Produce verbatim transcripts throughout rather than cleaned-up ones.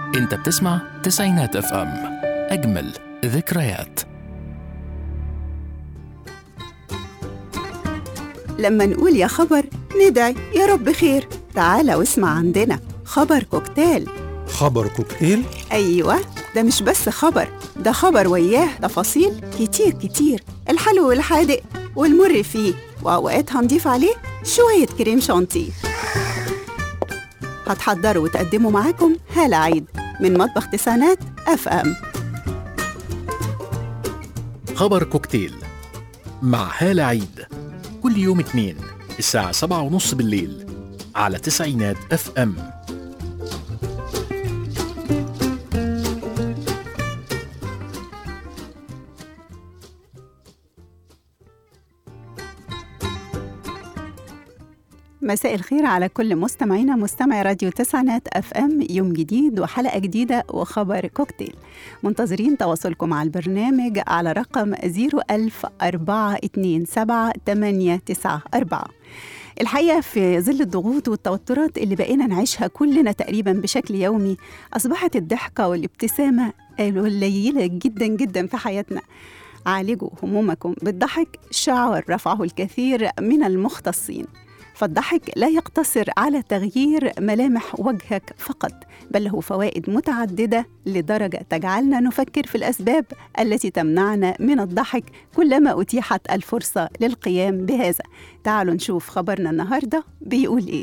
انت بتسمع تسعينات اف ام، اجمل ذكريات. لما نقول يا خبر ندعي يا رب خير. تعال واسمع عندنا خبر كوكتيل. خبر كوكتيل؟ أيوة، ده مش بس خبر، ده خبر وياه تفاصيل كتير كتير، الحلو والحادق والمر فيه، وأوقات هنضيف عليه شوية كريم شانتيه. هتحضروا وتقدموا معاكم هالة عيد من مطبخ تسعينات اف ام. خبر كوكتيل مع هالة عيد كل يوم اثنين الساعة سبعة ونص بالليل على تسعينات اف ام. مساء الخير على كل مستمعينا مستمعي راديو تسعينات اف ام. يوم جديد وحلقة جديدة وخبر كوكتيل. منتظرين تواصلكم مع البرنامج على رقم صفر ألف أربعة اتنين سبعة تمانية تسعة أربعة. الحقيقة في ظل الضغوط والتوترات اللي بقينا نعيشها كلنا تقريبا بشكل يومي، أصبحت الضحكة والابتسامة قليلة جدا جدا في حياتنا. عالجوا همومكم بالضحك شعار رفعه الكثير من المختصين. فالضحك لا يقتصر على تغيير ملامح وجهك فقط، بل له فوائد متعددة لدرجة تجعلنا نفكر في الأسباب التي تمنعنا من الضحك كلما أتيحت الفرصة للقيام بهذا. تعالوا نشوف خبرنا النهاردة بيقول إيه.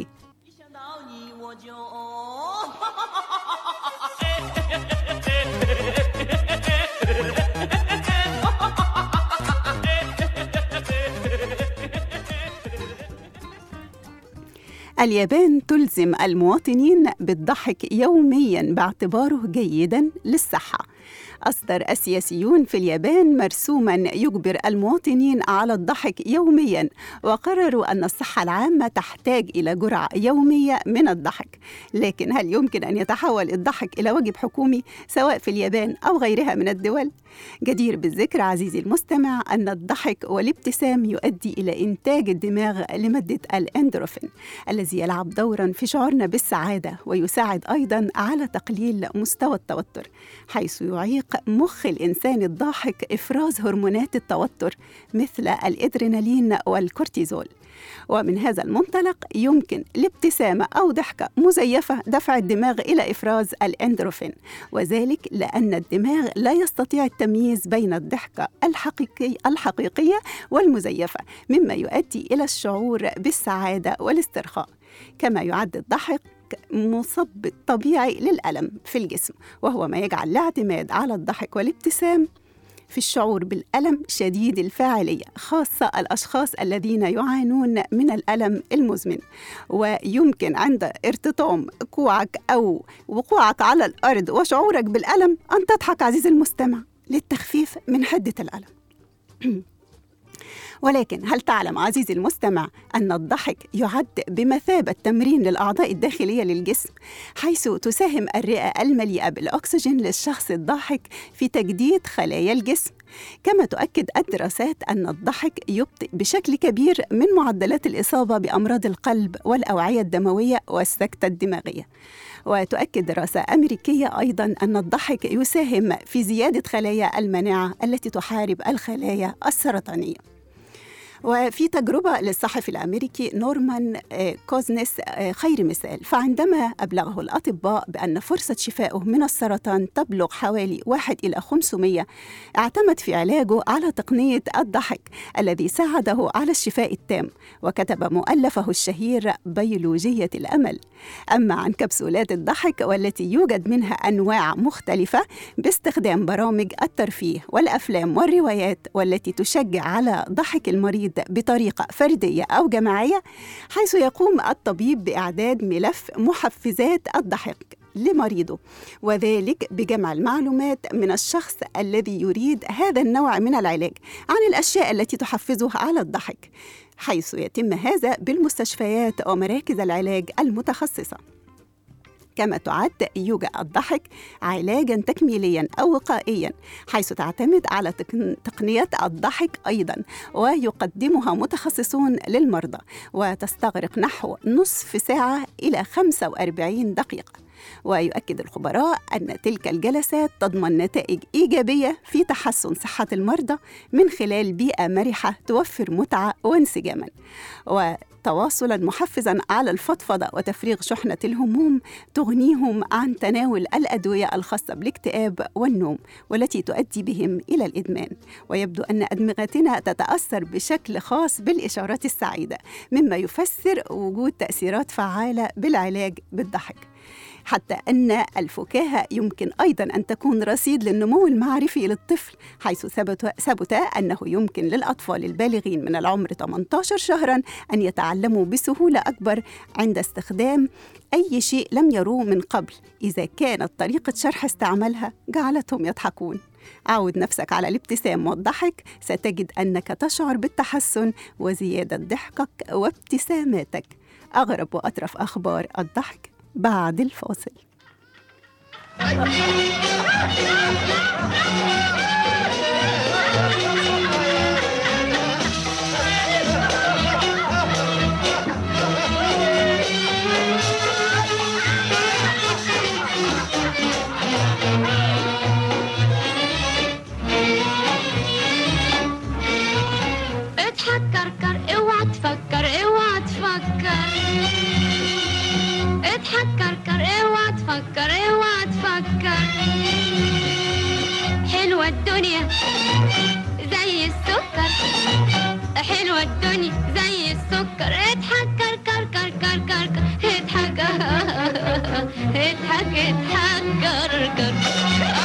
اليابان تلزم المواطنين بالضحك يومياً باعتباره جيداً للصحة. أصدر السياسيون في اليابان مرسوماً يجبر المواطنين على الضحك يومياً، وقرروا أن الصحة العامة تحتاج إلى جرعة يومية من الضحك. لكن هل يمكن أن يتحول الضحك إلى واجب حكومي سواء في اليابان أو غيرها من الدول؟ جدير بالذكر عزيزي المستمع أن الضحك والابتسام يؤدي إلى إنتاج الدماغ لمادة الإندروفين الذي يلعب دوراً في شعورنا بالسعادة، ويساعد أيضاً على تقليل مستوى التوتر، حيث يعيق مخ الإنسان الضاحك إفراز هرمونات التوتر مثل الإدرينالين والكورتيزول. ومن هذا المنطلق يمكن الابتسامة أو ضحكة مزيفة دفع الدماغ إلى إفراز الإندروفين، وذلك لأن الدماغ لا يستطيع التمييز بين الضحكة الحقيقي الحقيقية والمزيفة، مما يؤدي إلى الشعور بالسعادة والاسترخاء. كما يعد الضحك مثبط طبيعي للألم في الجسم، وهو ما يجعل الاعتماد على الضحك والابتسام في الشعور بالألم شديد الفاعلية، خاصة الأشخاص الذين يعانون من الألم المزمن. ويمكن عند ارتطام كوعك أو وقوعك على الأرض وشعورك بالألم أن تضحك عزيزي المستمع للتخفيف من حدة الألم. ولكن هل تعلم عزيزي المستمع أن الضحك يعد بمثابة تمرين للأعضاء الداخلية للجسم، حيث تساهم الرئة المليئة بالأكسجين للشخص الضاحك في تجديد خلايا الجسم؟ كما تؤكد الدراسات أن الضحك يبطئ بشكل كبير من معدلات الإصابة بأمراض القلب والأوعية الدموية والسكتة الدماغية. وتؤكد دراسة أمريكية أيضاً أن الضحك يساهم في زيادة خلايا المناعة التي تحارب الخلايا السرطانية. وفي تجربة للصحفي الأمريكي نورمان كوزنس خير مثال، فعندما أبلغه الأطباء بأن فرصة شفائه من السرطان تبلغ حوالي واحد إلى خمسمية، اعتمد في علاجه على تقنية الضحك الذي ساعده على الشفاء التام، وكتب مؤلفه الشهير بيولوجية الأمل. أما عن كبسولات الضحك والتي يوجد منها أنواع مختلفة باستخدام برامج الترفيه والأفلام والروايات، والتي تشجع على ضحك المريض بطريقة فردية أو جماعية، حيث يقوم الطبيب بإعداد ملف محفزات الضحك لمريضه، وذلك بجمع المعلومات من الشخص الذي يريد هذا النوع من العلاج عن الأشياء التي تحفزه على الضحك، حيث يتم هذا بالمستشفيات ومراكز العلاج المتخصصة. كما تعد يوجا الضحك علاجاً تكميلياً أو وقائياً، حيث تعتمد على تقنيات الضحك أيضاً، ويقدمها متخصصون للمرضى، وتستغرق نحو نصف ساعة إلى خمسة وأربعين دقيقة. ويؤكد الخبراء أن تلك الجلسات تضمن نتائج إيجابية في تحسن صحة المرضى من خلال بيئة مرحة توفر متعة وانسجاما، وتواصلا محفزا على الفضفضة وتفريغ شحنة الهموم تغنيهم عن تناول الأدوية الخاصة بالاكتئاب والنوم والتي تؤدي بهم إلى الإدمان. ويبدو أن أدمغتنا تتأثر بشكل خاص بالإشارات السعيدة، مما يفسر وجود تأثيرات فعالة بالعلاج بالضحك، حتى أن الفكاهة يمكن أيضاً أن تكون رصيد للنمو المعرفي للطفل، حيث ثبت, ثبت أنه يمكن للأطفال البالغين من العمر ثمانية عشر شهراً أن يتعلموا بسهولة أكبر عند استخدام أي شيء لم يروه من قبل، إذا كانت طريقة شرح استعمالها جعلتهم يضحكون. عود نفسك على الابتسام والضحك، ستجد أنك تشعر بالتحسن وزيادة ضحكك وابتساماتك. أغرب وأطرف أخبار الضحك بعد الفاصل. اضحك كركر، اوعى تفكر اوعى تفكر، اضحك كركر اوعى تفكر اوعى تفكر، حلوة الدنيا زي السكر، حلوة الدنيا زي السكر، اضحك كركر كركر كركر، اضحك اضحك اضحك كركر.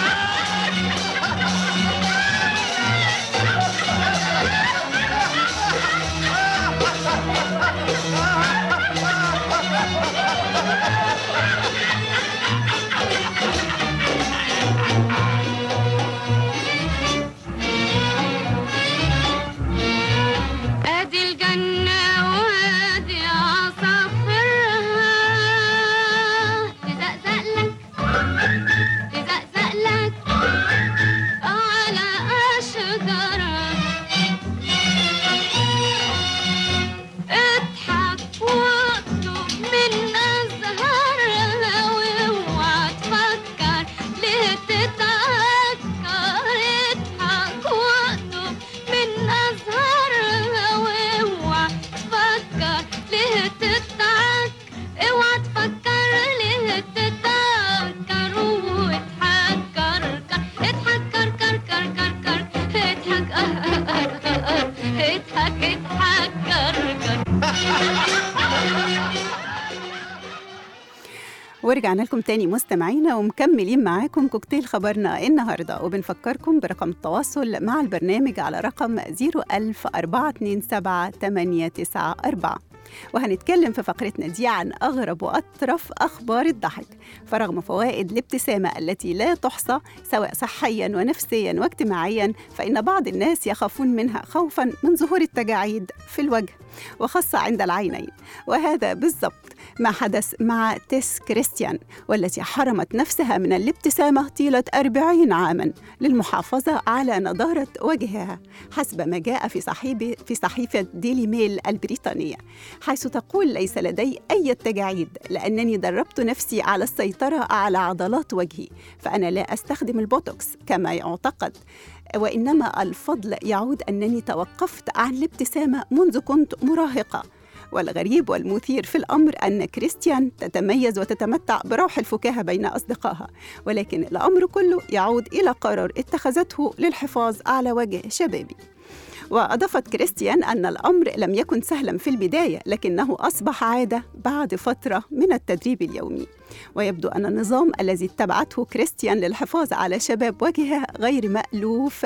ورجعنا لكم تاني مستمعينا ومكملين معاكم كوكتيل خبرنا النهاردة، وبنفكركم برقم التواصل مع البرنامج على رقم صفر ألف أربعة اتنين سبعة تمانية تسعة أربعة. وهنتكلم في فقرتنا دي عن أغرب وأطرف أخبار الضحك. فرغم فوائد الابتسامة التي لا تحصى سواء صحياً ونفسياً واجتماعياً، فإن بعض الناس يخافون منها خوفاً من ظهور التجاعيد في الوجه وخاصة عند العينين. وهذا بالضبط ما حدث مع تيس كريستيان، والتي حرمت نفسها من الابتسامة طيلة أربعين عاماً للمحافظة على نضارة وجهها، حسب ما جاء في صحيفة في صحيفة ديلي ميل البريطانية، حيث تقول: ليس لدي أي تجاعيد لأنني دربت نفسي على السيطرة على عضلات وجهي، فأنا لا أستخدم البوتوكس كما يعتقد، وإنما الفضل يعود أنني توقفت عن الابتسامة منذ كنت مراهقة. والغريب والمثير في الأمر أن كريستيان تتميز وتتمتع بروح الفكاهة بين أصدقائها، ولكن الأمر كله يعود إلى قرار اتخذته للحفاظ على وجه شبابي. وأضافت كريستيان أن الأمر لم يكن سهلاً في البداية، لكنه أصبح عادة بعد فترة من التدريب اليومي. ويبدو أن النظام الذي اتبعته كريستيان للحفاظ على شباب وجهها غير مألوف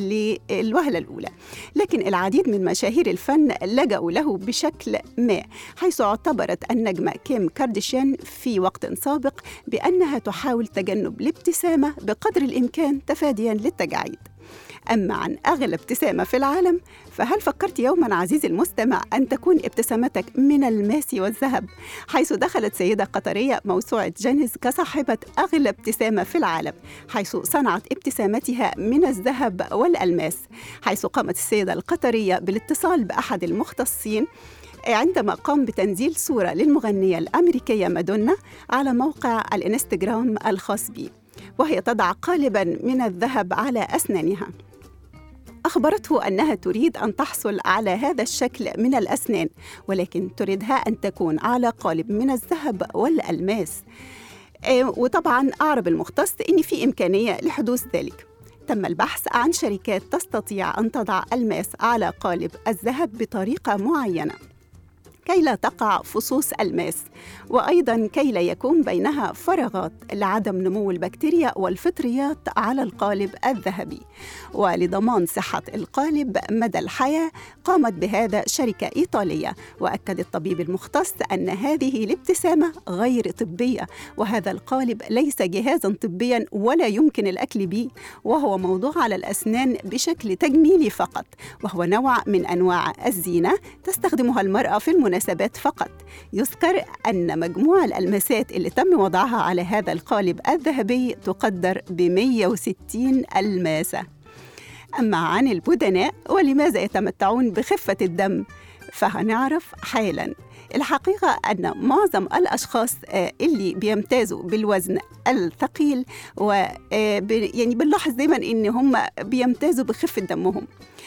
للوهلة الأولى، لكن العديد من مشاهير الفن لجأوا له بشكل ما، حيث اعتبرت النجمة كيم كارديشيان في وقت سابق بأنها تحاول تجنب الابتسامة بقدر الإمكان تفادياً للتجاعيد. أما عن أغلى ابتسامة في العالم، فهل فكرت يوماً عزيزي المستمع أن تكون ابتسامتك من الماس والذهب، حيث دخلت سيدة قطرية موسوعة جينيس كصاحبة أغلى ابتسامة في العالم، حيث صنعت ابتسامتها من الذهب والألماس، حيث قامت السيدة القطرية بالاتصال بأحد المختصين عندما قام بتنزيل صورة للمغنية الأمريكية مادونا على موقع الإنستغرام الخاص به، وهي تضع قالباً من الذهب على أسنانها. أخبرته أنها تريد أن تحصل على هذا الشكل من الأسنان، ولكن تريدها أن تكون على قالب من الذهب والألماس. وطبعاً أعرب المختص أن في إمكانية لحدوث ذلك. تم البحث عن شركات تستطيع أن تضع ألماس على قالب الذهب بطريقة معينة كي لا تقع فصوص ألماس، وأيضاً كي لا يكون بينها فراغات لعدم نمو البكتيريا والفطريات على القالب الذهبي. ولضمان صحة القالب مدى الحياة قامت بهذا شركة إيطالية. وأكد الطبيب المختص أن هذه الابتسامة غير طبية، وهذا القالب ليس جهازاً طبياً ولا يمكن الأكل به، وهو موضوع على الأسنان بشكل تجميلي فقط، وهو نوع من أنواع الزينة تستخدمها المرأة في المناسبات مناسبات فقط. يذكر أن مجموع الألماسات اللي تم وضعها على هذا القالب الذهبي تقدر ب مئة وستين ألماسة. أما عن البدناء ولماذا يتمتعون بخفة الدم فهنعرف حالاً. الحقيقة أن معظم الأشخاص اللي بيمتازوا بالوزن الثقيل و يعني بنلاحظ دايماً إن هم بيمتازوا بخفة دمهم.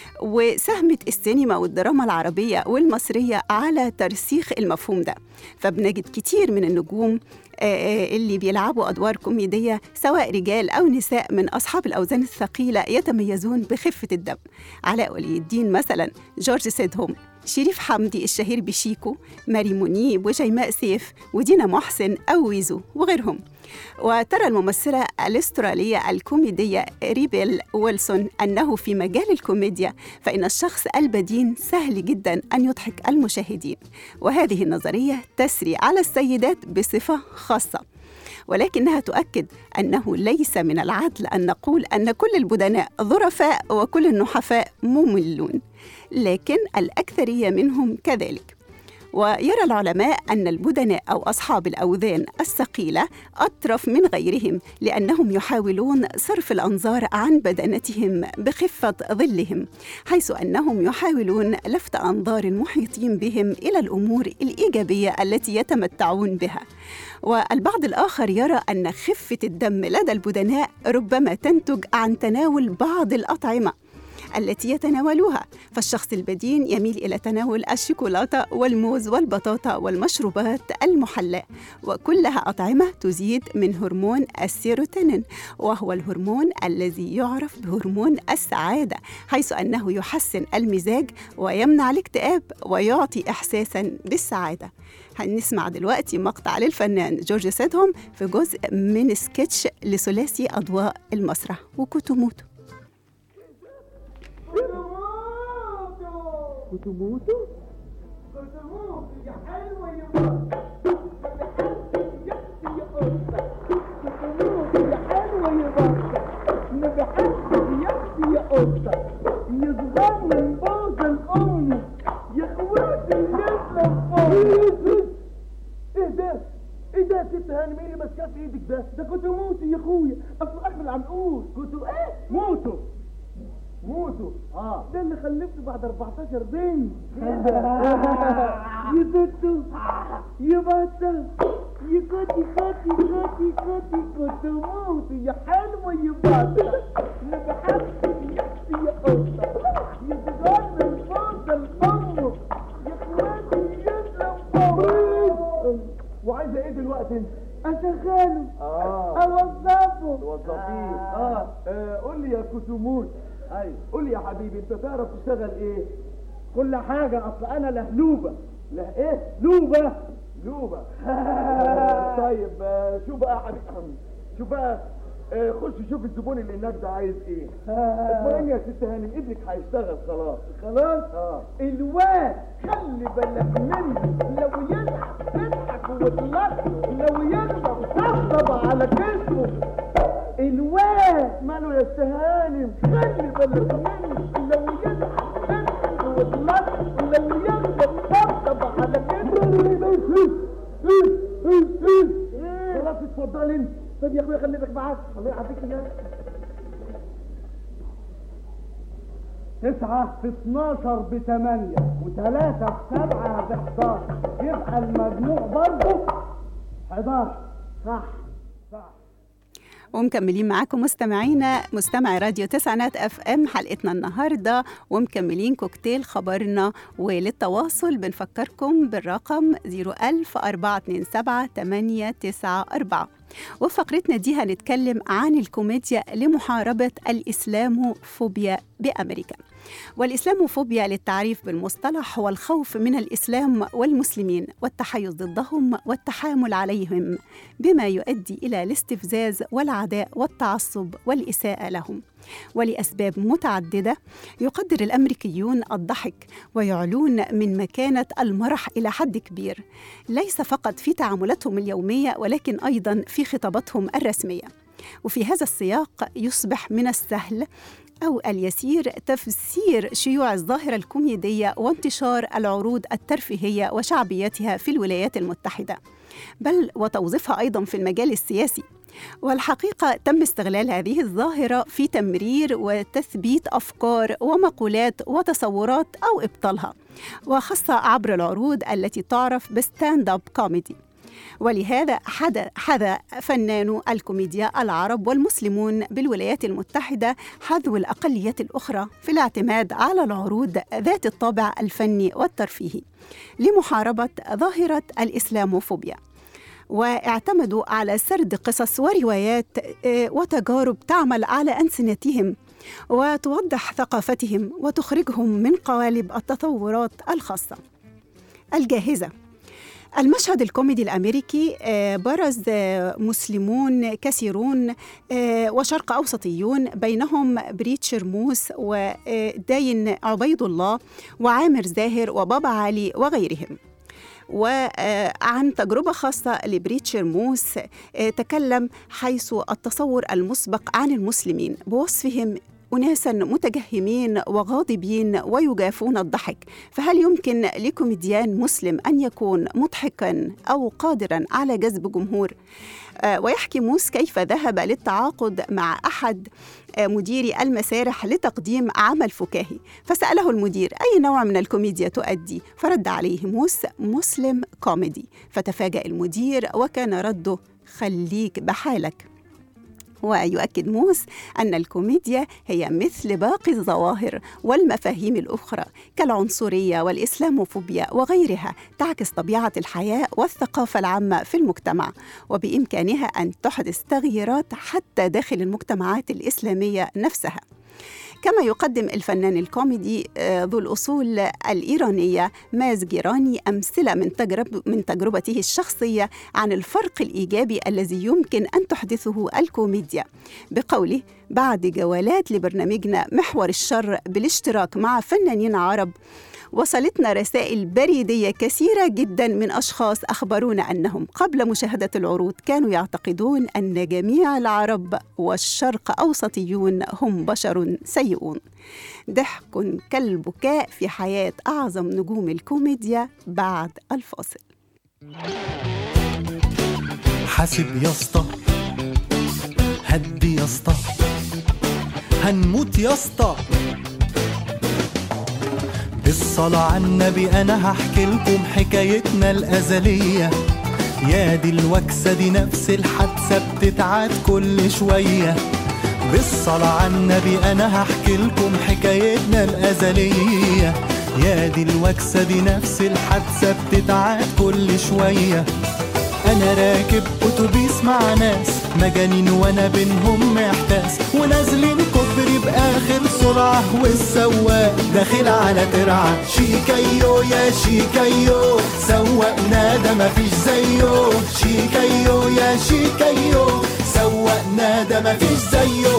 وساهمت السينما والدراما العربية والمصرية على ترسيخ المفهوم ده، فبنجد كتير من النجوم اللي بيلعبوا أدوار كوميدية سواء رجال أو نساء من أصحاب الأوزان الثقيلة يتميزون بخفة الدم. علاء ولي الدين مثلاً، جورج سيدهم، شريف حمدي الشهير بشيكو، ماري منيب وجيماء سيف ودينا محسن أو ويزو وغيرهم. وترى الممثلة الأسترالية الكوميدية ريبيل ويلسون أنه في مجال الكوميديا فإن الشخص البدين سهل جداً أن يضحك المشاهدين، وهذه النظرية تسري على السيدات بصفة خاصة. ولكنها تؤكد أنه ليس من العدل أن نقول أن كل البدناء ظرفاء وكل النحفاء مملون، لكن الأكثرية منهم كذلك. ويرى العلماء أن البدناء أو أصحاب الأوزان الثقيلة أطرف من غيرهم، لأنهم يحاولون صرف الأنظار عن بدنتهم بخفة ظلهم، حيث أنهم يحاولون لفت أنظار المحيطين بهم إلى الأمور الإيجابية التي يتمتعون بها. والبعض الآخر يرى أن خفة الدم لدى البدناء ربما تنتج عن تناول بعض الأطعمة التي يتناولوها، فالشخص البدين يميل إلى تناول الشوكولاتة والموز والبطاطا والمشروبات المحلاة، وكلها أطعمة تزيد من هرمون السيروتونين، وهو الهرمون الذي يعرف بهرمون السعادة، حيث أنه يحسن المزاج ويمنع الاكتئاب ويعطي إحساساً بالسعادة. هنسمع دلوقتي مقطع للفنان جورج سيدهم في جزء من سكتش لثلاثي أضواء المسرح وكوتوموتو. كوتوموتو كوتوموتو يا حلوة يا بابا، يا قطة كوتوموتو يا حلوة يا بابا، أنا بحبك يا أختي يا قطة، يا صغار من بوز الأم، يا إخواتي يسلم فوق. إيه ده؟ إيه ده يا ست هاني؟ مين اللي ماسكاه في إيدك ده؟ ده كوتوموتو يا أخويا، أصل أحمد عم نقول كوتو إيه؟ موتو موتو. اه ده اللي خلفته بعد أربعتاشر بنت. يا ستو يا بطة يا كوتي كوتي كوتي كوتي كوتوموتو يا حلوة يا بطة، أنا بحبك يا أختي يا قطة، يا صغار من فوق الأم، يا إخواتي يسلم فوق. وعايزة إيه دلوقتي أنت؟ أشغله. اه أوظفه. توظفيه. اه, آه. قول لي يا كوتوموتو. ايوه قول لي يا حبيبي، انت تعرف تشتغل ايه؟ كل حاجه، اصل انا لهلوبه. له ايه؟ لوبه لوبه. طيب شوف بقى يا حبيبي، شوف بقى، خش شوف الزبون اللي هناك ده عايز ايه. اطمئني يا ست هانم، ابنك هيشتغل خلاص. خلاص؟ اه الواد خلي بالك منه، لو يلعب تضحك وتلطف، لو يغضب طبطب على كتفه. الواد ماله يا ست هانم؟ خلي بالك منه، لو يلعب تضحك وتلطف، لو يغضب طبطب على كتفه. خلاص اتفضل انت. طب يا اخويا خليك معاك، الله يعافيك. هناك تسعة في اتناشر بتمانية وتلاتة في سبعة بحداشر، يبقى المجموع برضه حداشر. صح صح. ومكملين معاكم مستمعينا مستمعي راديو تسعينات اف ام حلقتنا النهارده، ومكملين كوكتيل خبرنا. وللتواصل بنفكركم بالرقم صفر ألف أربعة اتنين سبعة تمانية تسعة أربعة. وفي فقرتنا دي هنتكلم عن الكوميديا لمحاربة الإسلاموفوبيا بأمريكا. والإسلاموفوبيا للتعريف بالمصطلح هو الخوف من الإسلام والمسلمين والتحيز ضدهم والتحامل عليهم، بما يؤدي إلى الاستفزاز والعداء والتعصب والإساءة لهم. ولأسباب متعددة يقدر الأمريكيون الضحك ويعلون من مكانة المرح إلى حد كبير، ليس فقط في تعاملاتهم اليومية ولكن أيضاً في خطاباتهم الرسمية. وفي هذا السياق يصبح من السهل أو اليسير تفسير شيوع الظاهرة الكوميدية وانتشار العروض الترفيهية وشعبيتها في الولايات المتحدة، بل وتوظيفها أيضاً في المجال السياسي. والحقيقة تم استغلال هذه الظاهرة في تمرير وتثبيت أفكار ومقولات وتصورات أو إبطالها، وخاصة عبر العروض التي تعرف بستاند أب كوميدي. ولهذا حذا فنانو الكوميديا العرب والمسلمون بالولايات المتحدة حذو الأقليات الأخرى في الاعتماد على العروض ذات الطابع الفني والترفيهي لمحاربة ظاهرة الإسلاموفوبيا، واعتمدوا على سرد قصص وروايات وتجارب تعمل على ألسنتهم وتوضح ثقافتهم وتخرجهم من قوالب التصورات الخاصة الجاهزة. المشهد الكوميدي الأمريكي برز مسلمون كثيرون وشرق أوسطيون، بينهم بريتشر موس وداين عبيد الله وعامر زاهر وبابا علي وغيرهم. وعن تجربة خاصة لبريتشر موس تكلم حيث التصور المسبق عن المسلمين بوصفهم أناساً متجهمين وغاضبين ويجافون الضحك، فهل يمكن لكوميديان مسلم أن يكون مضحكاً أو قادراً على جذب جمهور؟ ويحكي موس كيف ذهب للتعاقد مع أحد مديري المسارح لتقديم عمل فكاهي، فسأله المدير أي نوع من الكوميديا تؤدي؟ فرد عليه موس مسلم كوميدي، فتفاجأ المدير وكان رده خليك بحالك. ويؤكد موس أن الكوميديا هي مثل باقي الظواهر والمفاهيم الأخرى كالعنصرية والإسلاموفوبيا وغيرها تعكس طبيعة الحياة والثقافة العامة في المجتمع، وبإمكانها أن تحدث تغييرات حتى داخل المجتمعات الإسلامية نفسها. كما يقدم الفنان الكوميدي ذو الأصول الإيرانية ماز جيراني أمثلة من, تجرب من تجربته الشخصية عن الفرق الإيجابي الذي يمكن أن تحدثه الكوميديا بقوله: بعد جولات لبرنامجنا محور الشر بالاشتراك مع فنانين عرب، وصلتنا رسائل بريدية كثيرة جدا من أشخاص أخبرونا أنهم قبل مشاهدة العروض كانوا يعتقدون أن جميع العرب والشرق أوسطيون هم بشر سيئون. ضحك كالبكاء في حياة أعظم نجوم الكوميديا بعد الفاصل. حاسب يا اسطى، هدي يا اسطى، هنموت يا اسطى، بالصلاة على النبي أنا هحكي لكم حكايتنا الأزلية. يا دي الوكسة دي نفس الحادثة بتتعاد كل شوية. بالصلاة على النبي أنا هحكي لكم حكايتنا الأزلية. يا دي الوكسة دي نفس الحادثة بتتعاد كل شوية. أنا راكب أتوبيس مع ناس مجانين وأنا بينهم محتاس، ونازلين كوبري بآخر سرعة والسواق داخل على ترعة. شيكايو يا شيكايو سوقنا ده مفيش زيه. شيكايو يا شيكايو سوقنا ده مفيش زيه.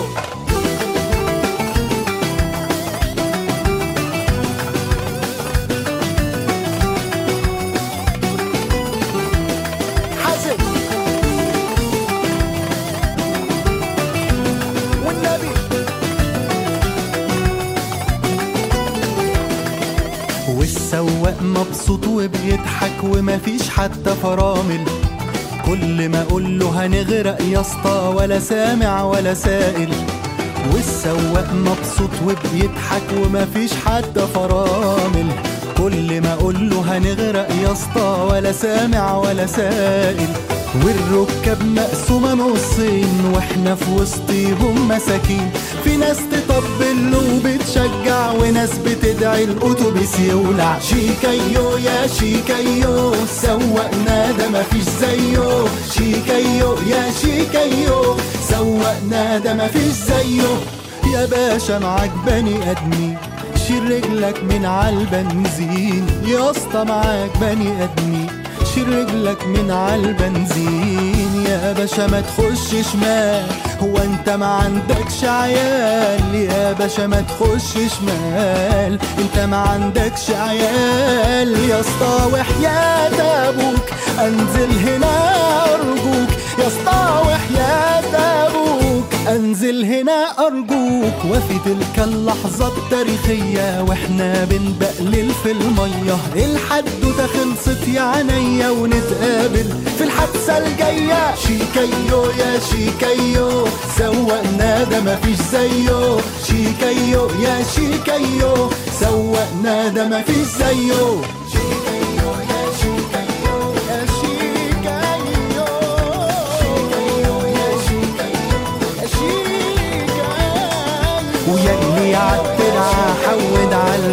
والسواق مبسوط وبيضحك ومفيش حتى فرامل. كل ما اقول له هنغرق يا اسطى ولا سامع ولا سائل. والسواق مبسوط وبيضحك ومفيش حتى فرامل. كل ما اقول له هنغرق يا اسطى ولا سامع ولا سائل. والركاب مقسومة نصين واحنا في وسطيهم مساكين. في ناس تطبل له وبتشجع وناس بتدعي الاتوبيس يولع. شيكايو يا شيكايو سوقنا ده مفيش زيه. شيكايو يا شيكايو سوقنا ده مفيش زيه. يا باشا معاك بني ادمين شيل رجلك من عالبنزين. يا اسطى معاك بني ادمين شيل رجلك من عالبنزين. يا باشا ما تخش شمال هو انت ما عندكش عيال. يا باشا ما تخش شمال انت ما عندكش عيال. يا اسطى وحياة ابوك انزل هنا ارجوك. يا اسطى وحياة ابوك انزل هنا ارجوك. وفي تلك اللحظة التاريخية واحنا بنبقلل في المية. الحدوتة خلصت يا عينيا ونتقابل في الحادثة الجاية. شيكايو يا شيكايو سوقنا ده مفيش زيه. شيكايو يا شيكايو سوقنا ده مفيش زيه. شيكايو يا شيكايو يا شيكايو. شيكايو يا شيكايو يا شيكايو. ويلي عالترعة حود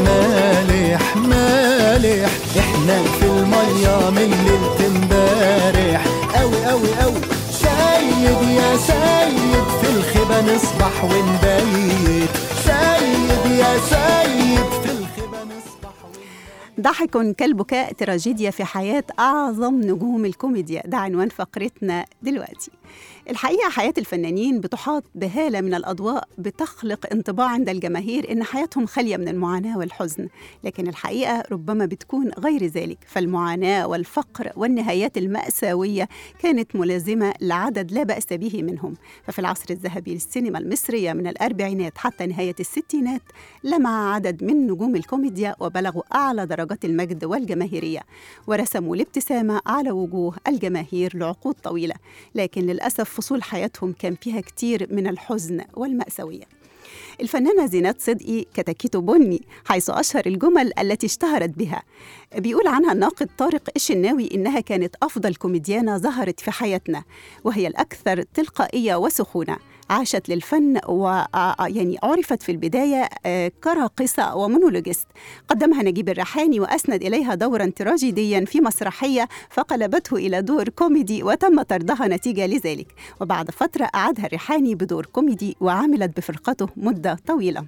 عالمالح مالح. احنا في المية من ليلة امبارح اوي اوي اوي. سايب يا سايب في الخيبة نصبح ونبيت. سايب يا سايب في الخيبة نصبح ونبيت. ضحك كالبكاء تراجيديا في حياة أعظم نجوم الكوميديا، ده عنوان فقرتنا دلوقتي. الحقيقة حياة الفنانين بتحاط بهالة من الأضواء بتخلق انطباع عند الجماهير إن حياتهم خالية من المعاناة والحزن، لكن الحقيقة ربما بتكون غير ذلك. فالمعاناة والفقر والنهايات المأساوية كانت ملازمة لعدد لا بأس به منهم. ففي العصر الذهبي للسينما المصرية من الأربعينات حتى نهاية الستينات لمع عدد من نجوم الكوميديا وبلغوا أعلى درجات المجد والجماهيرية ورسموا الابتسامة على وجوه الجماهير لعقود طويلة، لكن للأسف فصول حياتهم كان فيها كتير من الحزن والمأساوية. الفنانة زينات صدقي كتاكيت بني حيث أشهر الجمل التي اشتهرت بها. بيقول عنها الناقد طارق الشناوي إنها كانت أفضل كوميديانة ظهرت في حياتنا، وهي الأكثر تلقائية وسخونة. عاشت للفن ويعني عرفت في البداية كراقصة ومونولوجيست. قدمها نجيب الريحاني وأسند إليها دورا تراجيديا في مسرحية فقلبته إلى دور كوميدي وتم طردها نتيجة لذلك، وبعد فترة أعادها الريحاني بدور كوميدي وعملت بفرقته مدة طويلة.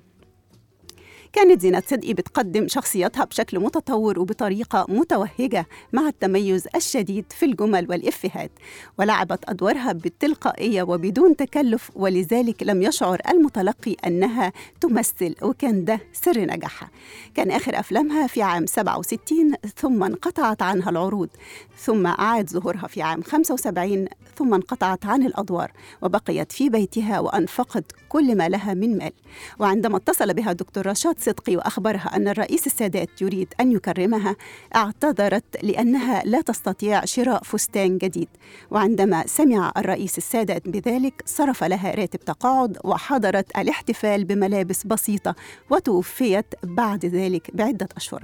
كانت زينات صدقي بتقدم شخصياتها بشكل متطور وبطريقة متوهجة مع التميز الشديد في الجمل والإفيهات، ولعبت أدوارها بالتلقائية وبدون تكلف، ولذلك لم يشعر المتلقي أنها تمثل، وكان ده سر نجاحها. كان آخر أفلامها في عام سبعة وستين ثم انقطعت عنها العروض، ثم أعاد ظهورها في عام خمسة وسبعين ثم انقطعت عن الأدوار وبقيت في بيتها وأنفقت كل ما لها من مال. وعندما اتصل بها دكتور رشاد صدقي وأخبرها أن الرئيس السادات يريد أن يكرمها اعتذرت لأنها لا تستطيع شراء فستان جديد، وعندما سمع الرئيس السادات بذلك صرف لها راتب تقاعد وحضرت الاحتفال بملابس بسيطة وتوفيت بعد ذلك بعدة أشهر.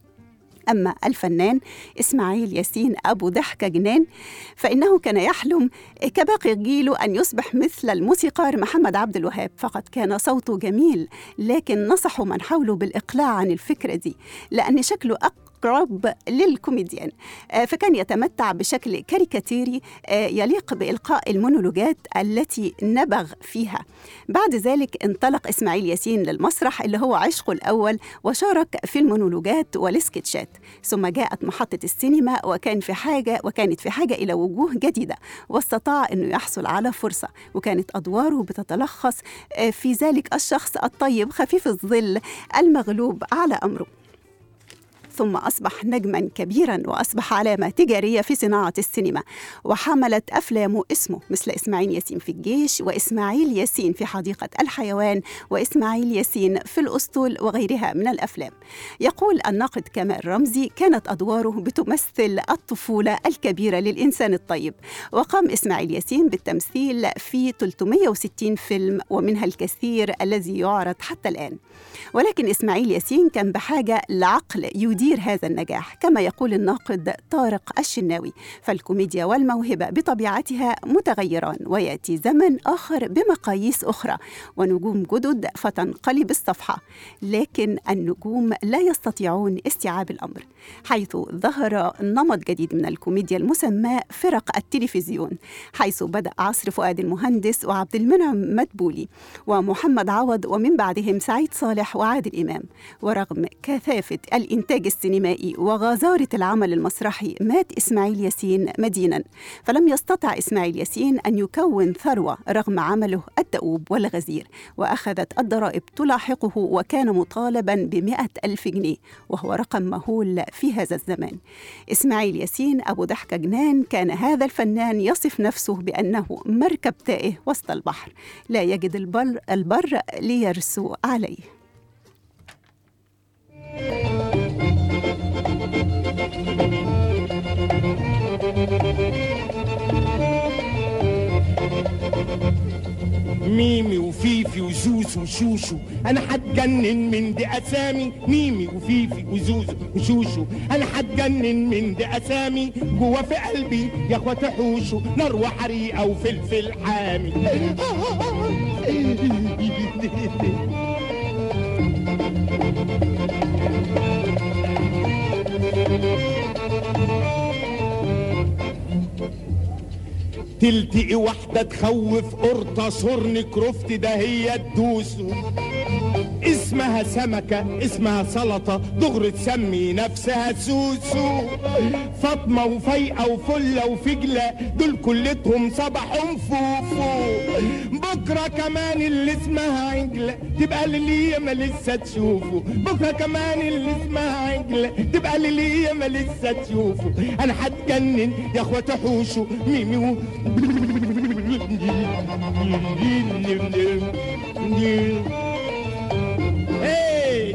أما الفنان إسماعيل ياسين أبو ضحكة جنان فإنه كان يحلم كباقي جيله أن يصبح مثل الموسيقار محمد عبد الوهاب، فقد كان صوته جميل، لكن نصحوا من حوله بالإقلاع عن الفكرة دي لأن شكله أقرب للكوميديان، فكان يتمتع بشكل كاريكاتيري يليق بإلقاء المونولوجات التي نبغ فيها. بعد ذلك انطلق إسماعيل ياسين للمسرح اللي هو عشقه الأول وشارك في المونولوجات والسكتشات، ثم جاءت محطة السينما وكان في حاجة وكانت في حاجة إلى وجوه جديدة، واستطاع أنه يحصل على فرصة، وكانت أدواره بتتلخص في ذلك الشخص الطيب خفيف الظل المغلوب على أمره. ثم أصبح نجماً كبيراً وأصبح علامة تجارية في صناعة السينما، وحملت أفلامه اسمه مثل إسماعيل ياسين في الجيش، وإسماعيل ياسين في حديقة الحيوان، وإسماعيل ياسين في الأسطول وغيرها من الأفلام. يقول الناقد كمال رمزي: كانت أدواره بتمثل الطفولة الكبيرة للإنسان الطيب، وقام إسماعيل ياسين بالتمثيل في ثلاثمائة وستين فيلم ومنها الكثير الذي يعرض حتى الآن. ولكن إسماعيل ياسين كان بحاجة لعقل يدير هذا النجاح، كما يقول الناقد طارق الشناوي: فالكوميديا والموهبة بطبيعتها متغيران، ويأتي زمن آخر بمقاييس أخرى ونجوم جدد فتنقلب الصفحة، لكن النجوم لا يستطيعون استيعاب الأمر، حيث ظهر نمط جديد من الكوميديا المسمى فرق التلفزيون، حيث بدأ عصر فؤاد المهندس وعبد المنعم مدبولي ومحمد عوض، ومن بعدهم سعيد صالح وعادل إمام. ورغم كثافة الإنتاج السينمائي وغزارة العمل المسرحي، مات إسماعيل ياسين مدينا، فلم يستطع إسماعيل ياسين أن يكون ثروة رغم عمله الدؤوب والغزير، وأخذت الضرائب تلاحقه، وكان مطالبا بمئة ألف جنيه، وهو رقم مهول في هذا الزمان. إسماعيل ياسين أبو ضحكة جنان كان هذا الفنان يصف نفسه بأنه مركب تائه وسط البحر لا يجد البر, البر ليرسو عليه. ميمي وفيفي وزوزو وشوشو، انا هتجنن من دي اسامي. ميمي وفيفي وزوزو وشوشو، انا هتجنن من دي اسامي. جوا في قلبي يا اخوات حوشو، نار وحريقه وفلفل حامي. تلتقي واحدة تخوف قرطة صرن كروفت، ده هي تدوسه. اسمها سمكة اسمها سلطة، دغري تسمي نفسها سوسو. فاطمة وفايقة وفلة وفجلة، دول كلتهم صباحهم فوفو. بكرة كمان اللي اسمها عجلة، تبقى اللي ما لسه تشوفه. بكرة كمان اللي اسمها عجلة، تبقى اللي ما لسه تشوفه. انا هتجنن يا اخوات حوشو. ميمي و Hey!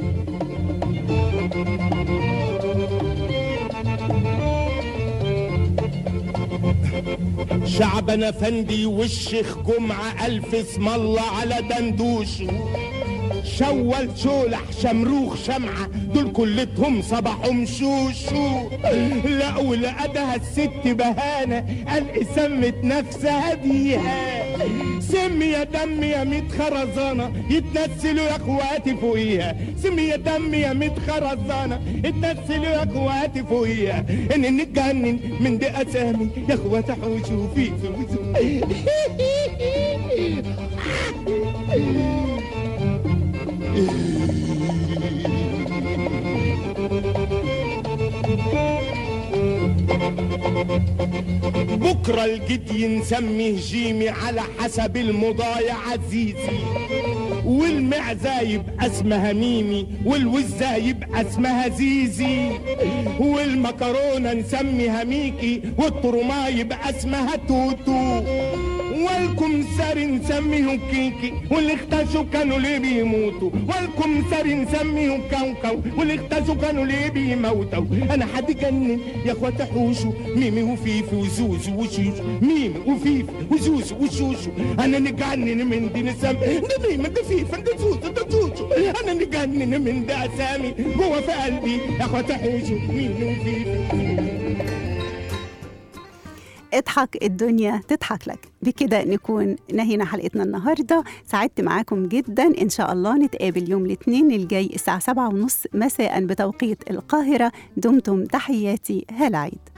شعبنا فندي والشيخ جمعة ألف اسم الله على دندوشه. شول شولح شمروخ شمعة، دول كلتهم صباحهم شوشو. لا ولقدها الست بهانة، قال سمت نفسها بيها. سم يا دم يا ميت خرزانة، يتنسلوا يا اخواتي فوقيها. سم يا دم يا ميت خرزانة، يتنسلوا يا اخواتي فوقيها. ان نتجنن من دي اسامي يا اخواتي حوشوا في فوزو. بكرة الجدي نسميه جيمي على حسب المضايع عزيزي. والمعزة يبقى اسمها ميمي، والوزة يبقى اسمها زيزي. والمكرونة نسميها ميكي، والطرماء يبقى اسمها توتو. والكمثري نسميه كيكي، واللي اختشوا كانوا ليه بيموتوا. والكمثري نسميه كوكو، واللي اختشوا كانوا ليه بيموتوا. انا هتجنن يا اخوات حوشو. ميمي وفيفي وزوزو وشوشو. ميمي وفيفي وزوزو وشوشو، انا نجنن من دي نسم. ده ميمي ده فيفي ده زوزو ده زوزو، انا نجنن من ده اسامي جوا في قلبي يا اخوات حوشو. ميمي وفيفي. اضحك الدنيا تضحك لك. بكده نكون نهينا حلقتنا النهاردة. سعدت معاكم جدا. إن شاء الله نتقابل يوم الاثنين الجاي الساعة سبعة ونص مساء بتوقيت القاهرة. دمتم تحياتي هالة عيد.